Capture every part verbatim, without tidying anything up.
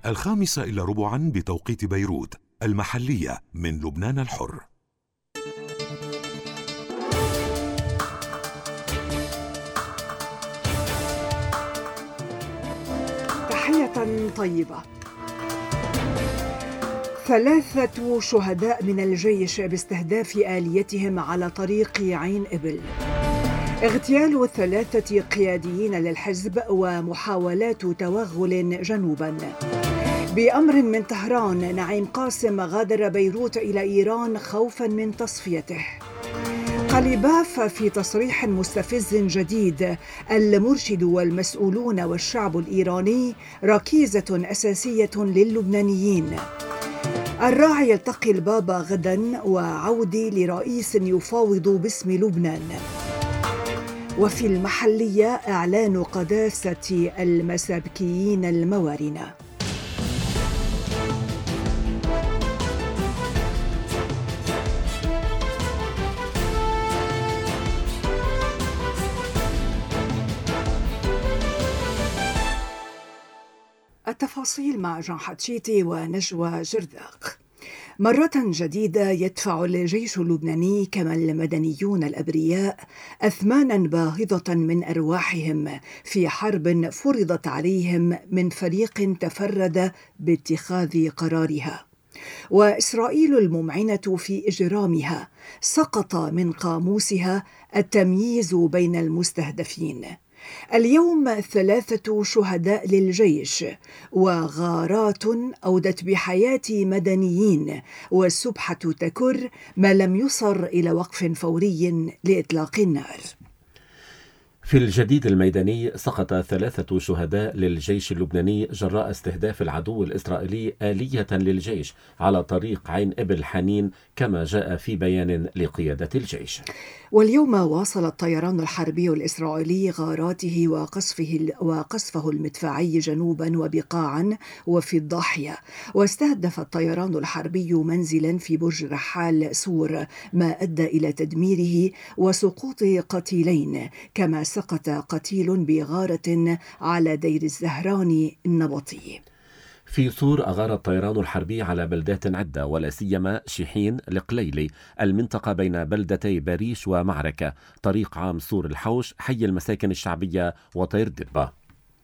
الخامسة إلا ربعا بتوقيت بيروت المحلية من لبنان الحر. تحية طيبة. ثلاثة شهداء من الجيش باستهداف آليتهم على طريق عين إبل. اغتيال ثلاثة قياديين للحزب ومحاولات توغل جنوباً. بأمر من طهران، نعيم قاسم غادر بيروت إلى إيران خوفاً من تصفيته. قليباف في تصريح مستفز جديد: المرشد والمسؤولون والشعب الإيراني ركيزة أساسية للبنانيين. الراعي يلتقي البابا غدا، وعودي لرئيس يفاوض باسم لبنان. وفي المحلية إعلان قداسة المسابكيين الموارنة. التفاصيل مع جان حتشيتي ونجوى جرداق. مرة جديدة يدفع الجيش اللبناني كما المدنيون الأبرياء أثمانا باهظة من أرواحهم في حرب فرضت عليهم من فريق تفرد باتخاذ قرارها، وإسرائيل الممعنة في إجرامها سقط من قاموسها التمييز بين المستهدفين. اليوم ثلاثة شهداء للجيش وغارات أودت بحياة مدنيين، والسبحة تكر ما لم يصر إلى وقف فوري لإطلاق النار. في الجديد الميداني، سقط ثلاثة شهداء للجيش اللبناني جراء استهداف العدو الإسرائيلي آلية للجيش على طريق عين إبل حنين، كما جاء في بيان لقيادة الجيش. واليوم واصل الطيران الحربي الإسرائيلي غاراته وقصفه, وقصفه المدفعي جنوبا وبقاعا وفي الضاحية، واستهدف الطيران الحربي منزلا في برج رحال سور، ما أدى إلى تدميره وسقوط قتيلين، كما سقط قتيل بغارة على دير الزهران النبطي. في سور أغار الطيران الحربي على بلدات عدة، ولا سيما شيحين القليلي، المنطقة بين بلدتي باريش ومعركة، طريق عام سور الحوش، حي المساكن الشعبية وطير دبة.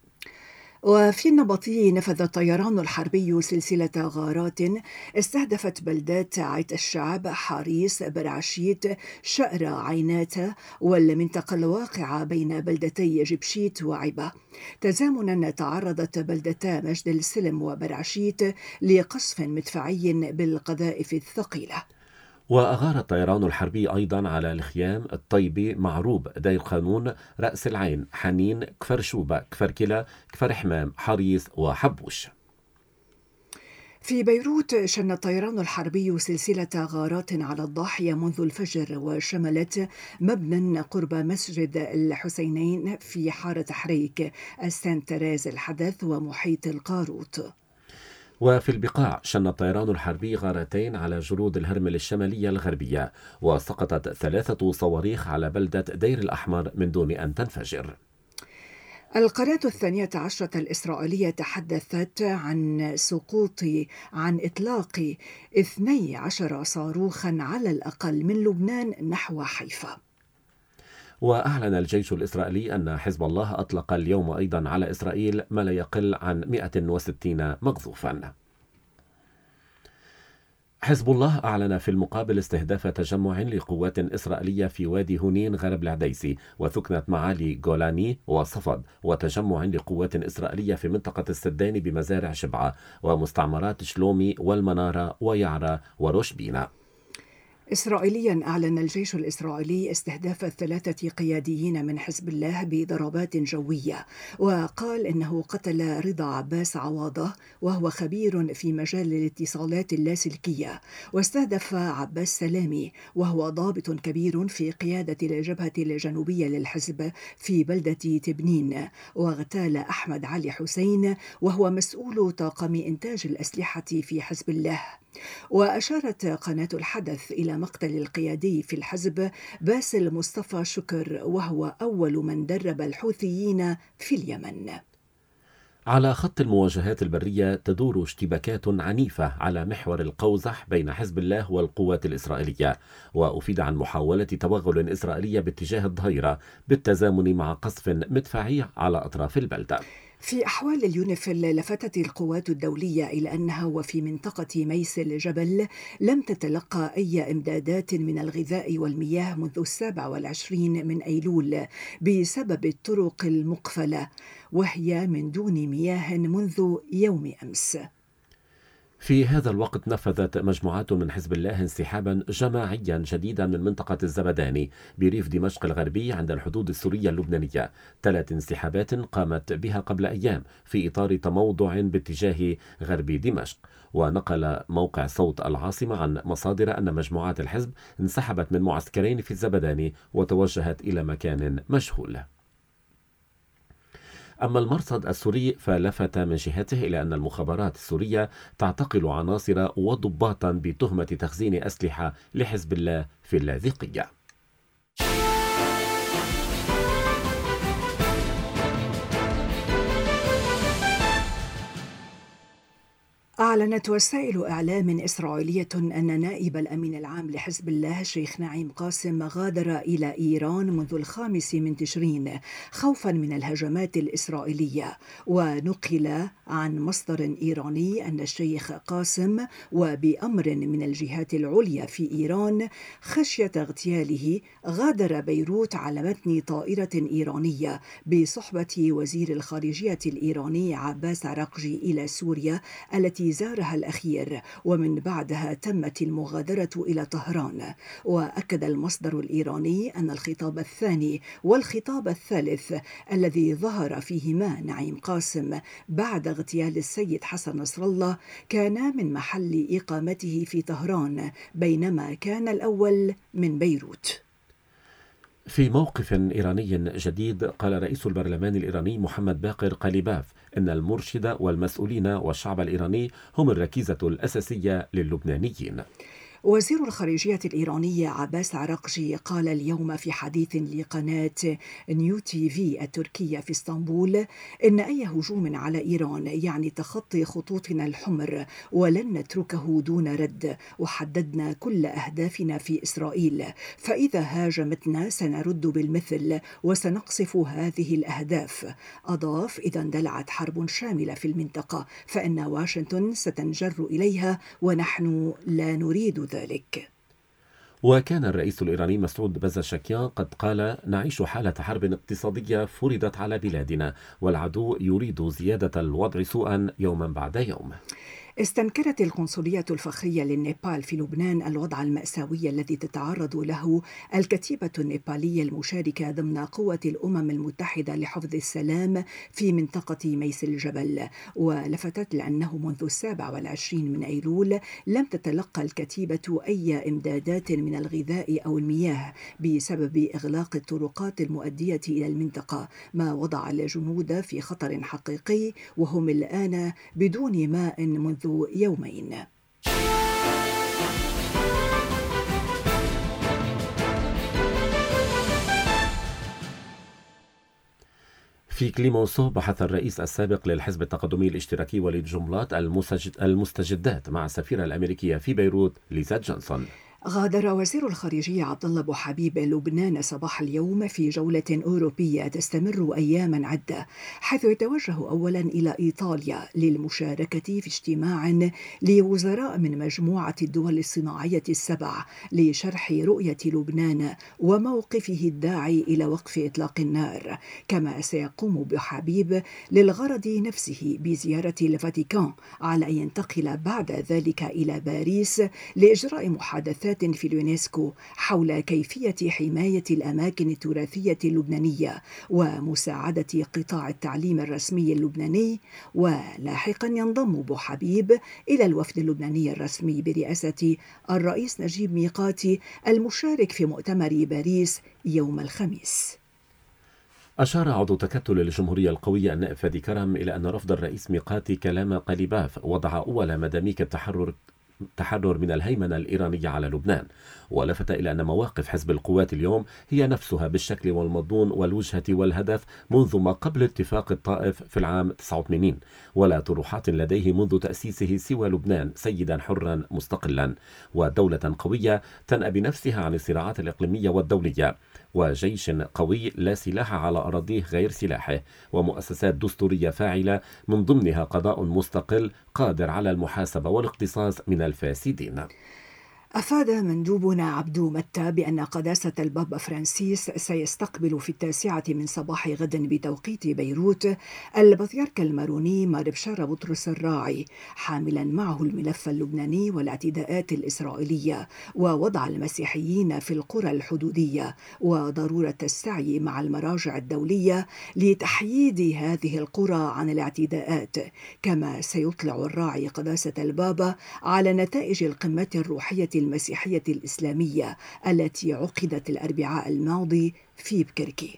وفي النبطي نفذ الطيران الحربي سلسلة غارات استهدفت بلدات عيت الشعب، حاريس، برعشيت، شأر، عينات، والمنطقة الواقعة بين بلدتي جبشيت وعبة. تزامنا تعرضت بلدتا مجد السلم وبرعشيت لقصف مدفعي بالقذائف الثقيلة. وأغار الطيران الحربي أيضا على الخيام، الطيبة، معروب، دير قانون، رأس العين، حنين، كفر شوبة، كفر كلا، كفر حمام، حريص وحبوش. في بيروت شن الطيران الحربي سلسلة غارات على الضاحية منذ الفجر، وشملت مبنى قرب مسجد الحسينين في حارة حريك، السان تريز الحدث ومحيط القاروط. وفي البقاع شن الطيران الحربي غارتين على جرود الهرمل الشمالية الغربية، وسقطت ثلاثة صواريخ على بلدة دير الأحمر من دون أن تنفجر. القناة الثانية عشرة الإسرائيلية تحدثت عن سقوط عن إطلاق اثني عشر صاروخا على الأقل من لبنان نحو حيفا. وأعلن الجيش الإسرائيلي أن حزب الله أطلق اليوم أيضا على إسرائيل ما لا يقل عن مئة وستين مقذوفا. حزب الله أعلن في المقابل استهداف تجمع لقوات إسرائيلية في وادي هونين غرب العديسي وثكنة معالي جولاني وصفد، وتجمع لقوات إسرائيلية في منطقة السداني بمزارع شبعة ومستعمرات شلومي والمنارة ويعرى وروشبينا. إسرائيليا أعلن الجيش الإسرائيلي استهداف ثلاثة قياديين من حزب الله بضربات جوية، وقال إنه قتل رضا عباس عواضة وهو خبير في مجال الاتصالات اللاسلكية، واستهدف عباس سلامي وهو ضابط كبير في قيادة الجبهة الجنوبية للحزب في بلدة تبنين، واغتال أحمد علي حسين وهو مسؤول طاقم إنتاج الأسلحة في حزب الله. وأشارت قناة الحدث إلى مقتل القيادي في الحزب باسل مصطفى شكر وهو أول من درب الحوثيين في اليمن. على خط المواجهات البرية تدور اشتباكات عنيفة على محور القوزح بين حزب الله والقوات الإسرائيلية، وأفيد عن محاولة توغل إسرائيلية باتجاه الظهيرة بالتزامن مع قصف مدفعي على أطراف البلدة. في أحوال اليونيفيل لفتت القوات الدولية إلى أنها وفي منطقة ميس الجبل لم تتلقى أي إمدادات من الغذاء والمياه منذ السابع والعشرين من أيلول بسبب الطرق المقفلة، وهي من دون مياه منذ يوم أمس. في هذا الوقت نفذت مجموعات من حزب الله انسحابا جماعيا جديدا من منطقة الزبداني بريف دمشق الغربي عند الحدود السورية اللبنانية، ثلاث انسحابات قامت بها قبل أيام في إطار تموضع باتجاه غرب دمشق. ونقل موقع صوت العاصمة عن مصادر أن مجموعات الحزب انسحبت من معسكرين في الزبداني وتوجهت إلى مكان مجهول. أما المرصد السوري فلفت من جهته إلى أن المخابرات السورية تعتقل عناصر وضباطا بتهمة تخزين أسلحة لحزب الله في اللاذقية. أعلنت وسائل إعلام إسرائيلية أن نائب الأمين العام لحزب الله الشيخ نعيم قاسم غادر إلى إيران منذ الخامس من تشرين خوفا من الهجمات الإسرائيلية. ونقل عن مصدر إيراني أن الشيخ قاسم وبأمر من الجهات العليا في إيران خشية اغتياله غادر بيروت على متن طائرة إيرانية بصحبة وزير الخارجية الإيراني عباس عراقجي إلى سوريا التي زارها الأخير، ومن بعدها تمت المغادرة إلى طهران. وأكد المصدر الإيراني أن الخطاب الثاني والخطاب الثالث الذي ظهر فيهما نعيم قاسم بعد اغتيال السيد حسن نصر الله كانا من محل إقامته في طهران، بينما كان الأول من بيروت. في موقف إيراني جديد قال رئيس البرلمان الإيراني محمد باقر قليباف إن المرشد والمسؤولين والشعب الإيراني هم الركيزة الأساسية للبنانيين. وزير الخارجية الإيراني عباس عراقجي قال اليوم في حديث لقناة نيو تي في التركية في اسطنبول إن أي هجوم على إيران يعني تخطي خطوطنا الحمر ولن نتركه دون رد، وحددنا كل أهدافنا في إسرائيل، فإذا هاجمتنا سنرد بالمثل وسنقصف هذه الأهداف. أضاف: إذا اندلعت حرب شاملة في المنطقة فإن واشنطن ستنجر إليها ونحن لا نريد ذلك. وكان الرئيس الإيراني مسعود بزشكيان قد قال: نعيش حالة حرب اقتصادية فرضت على بلادنا، والعدو يريد زيادة الوضع سوءا يوما بعد يوم. استنكرت القنصلية الفخرية للنيبال في لبنان الوضع المأساوي الذي تتعرض له الكتيبة النيبالية المشاركة ضمن قوة الأمم المتحدة لحفظ السلام في منطقة ميس الجبل، ولفتت لأنه منذ السابع والعشرين من أيلول لم تتلقى الكتيبة أي إمدادات من الغذاء أو المياه بسبب إغلاق الطرقات المؤدية إلى المنطقة، ما وضع الجنود في خطر حقيقي وهم الآن بدون ماء منذ يومين. في كليمونسو بحث الرئيس السابق للحزب التقدمي الاشتراكي وليد جملات المستجدات مع السفيرة الأمريكية في بيروت ليزا جونسون. غادر وزير الخارجية عبد الله أبو حبيب لبنان صباح اليوم في جولة أوروبية تستمر أياما عدة، حيث يتوجه أولا إلى إيطاليا للمشاركة في اجتماع لوزراء من مجموعة الدول الصناعية السبع لشرح رؤية لبنان وموقفه الداعي إلى وقف إطلاق النار. كما سيقوم أبو حبيب للغرض نفسه بزيارة الفاتيكان، على أن ينتقل بعد ذلك إلى باريس لإجراء محادثات في اليونسكو حول كيفية حماية الأماكن التراثية اللبنانية ومساعدة قطاع التعليم الرسمي اللبناني. ولاحقا ينضم أبو حبيب إلى الوفد اللبناني الرسمي برئاسة الرئيس نجيب ميقاتي المشارك في مؤتمر باريس يوم الخميس. أشار عضو تكتل الجمهورية القوية النائب فادي كرم إلى أن رفض الرئيس ميقاتي كلام قليباف وضع أول مداميك التحرر التحرر من الهيمنة الإيرانية على لبنان. ولفت إلى أن مواقف حزب القوات اليوم هي نفسها بالشكل والمضمون والوجهة والهدف منذ ما قبل اتفاق الطائف في العام تسعة وثمانين، ولا طروحات لديه منذ تأسيسه سوى لبنان سيدا حرا مستقلا، ودولة قوية تنأى بنفسها عن الصراعات الإقليمية والدولية، وجيش قوي لا سلاح على أراضيه غير سلاحه، ومؤسسات دستورية فاعلة من ضمنها قضاء مستقل قادر على المحاسبة والاقتصاص من الفاسدين. أفاد مندوبنا عبدو متى بأن قداسة البابا فرانسيس سيستقبل في التاسعة من صباح غد بتوقيت بيروت البطريرك الماروني مار بشارة بطرس الراعي، حاملا معه الملف اللبناني والاعتداءات الإسرائيلية ووضع المسيحيين في القرى الحدودية وضرورة السعي مع المراجع الدولية لتحييد هذه القرى عن الاعتداءات. كما سيطلع الراعي قداسة البابا على نتائج القمة الروحية المسيحية الإسلامية التي عقدت الأربعاء الماضي في بكركي.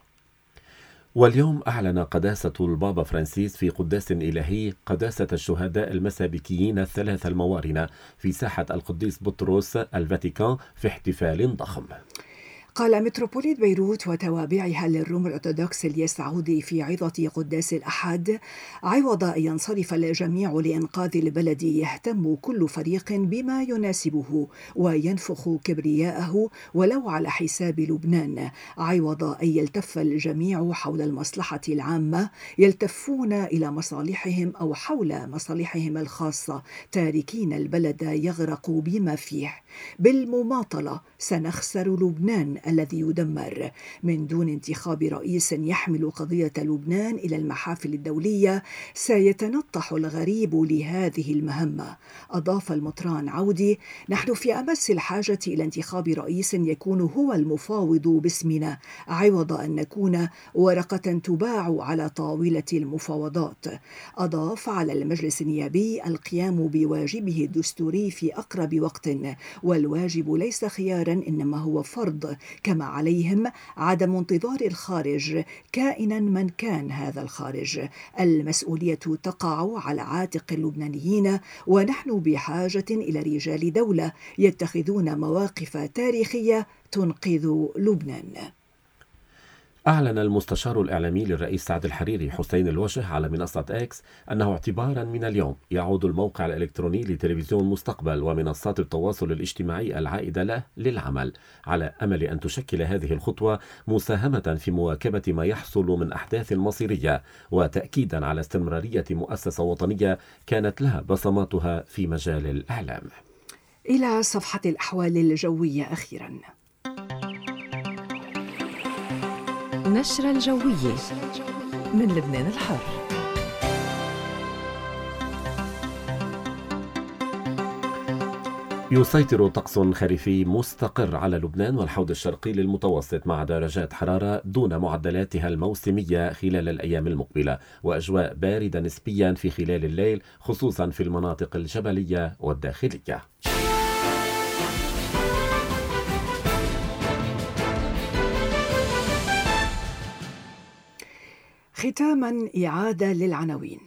واليوم أعلن قداسة البابا فرانسيس في قداس إلهي قداسة الشهداء المسابكيين الثلاثة الموارنة في ساحة القديس بطرس الفاتيكان في احتفال ضخم. قال متروبوليت بيروت وتوابعها للروم الأرثوذكس اليسعودي في عظة قداس الأحد: عوض أن ينصرف الجميع لإنقاذ البلد يهتم كل فريق بما يناسبه وينفخ كبرياءه ولو على حساب لبنان. عوض أن يلتف الجميع حول المصلحة العامة يلتفون إلى مصالحهم أو حول مصالحهم الخاصة، تاركين البلد يغرق بما فيه. بالمماطلة سنخسر لبنان الذي يدمر. من دون انتخاب رئيس يحمل قضية لبنان إلى المحافل الدولية سيتنطح الغريب لهذه المهمة. أضاف المطران عودي: نحن في أمس الحاجة إلى انتخاب رئيس يكون هو المفاوض باسمنا، عوض أن نكون ورقة تباع على طاولة المفاوضات. أضاف: على المجلس النيابي القيام بواجبه الدستوري في أقرب وقت، والواجب ليس خيارا إنما هو فرض، كما عليهم عدم انتظار الخارج كائنا من كان هذا الخارج. المسؤولية تقع على عاتق اللبنانيين، ونحن بحاجة إلى رجال دولة يتخذون مواقف تاريخية تنقذ لبنان. أعلن المستشار الإعلامي للرئيس سعد الحريري حسين الوجه على منصة إكس أنه اعتبارا من اليوم يعود الموقع الإلكتروني لتلفزيون مستقبل ومنصات التواصل الاجتماعي العائدة له للعمل، على أمل أن تشكل هذه الخطوة مساهمة في مواكبة ما يحصل من أحداث مصيرية، وتأكيدا على استمرارية مؤسسة وطنية كانت لها بصماتها في مجال الإعلام. إلى صفحة الأحوال الجوية أخيرا. نشرة الجوية من لبنان الحر. يسيطر طقس خريفي مستقر على لبنان والحوض الشرقي للمتوسط مع درجات حرارة دون معدلاتها الموسمية خلال الأيام المقبلة، وأجواء باردة نسبيا في خلال الليل خصوصا في المناطق الجبلية والداخلية. ختاما إعادة للعناوين.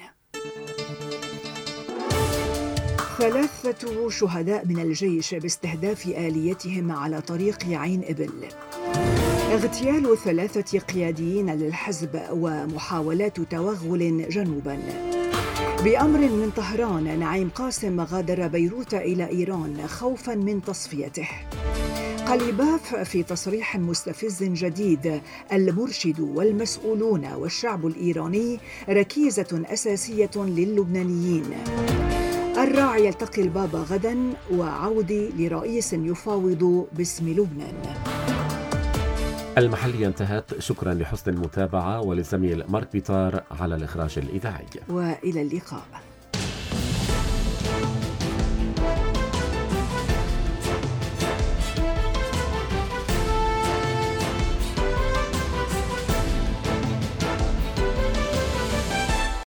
ثلاثة شهداء من الجيش باستهداف آليتهم على طريق عين إبل. اغتيال ثلاثة قياديين للحزب ومحاولات توغل جنوبا. بأمر من طهران، نعيم قاسم غادر بيروت إلى إيران خوفا من تصفيته. قليباف في تصريح مستفز جديد: المرشد والمسؤولون والشعب الإيراني ركيزة أساسية للبنانيين. الراعي يلتقي البابا غدا، وعودي لرئيس يفاوض باسم لبنان. المحلية انتهت. شكرا لحسن المتابعة ولزميل مارك بيتار على الإخراج الإذاعي، وإلى اللقاء.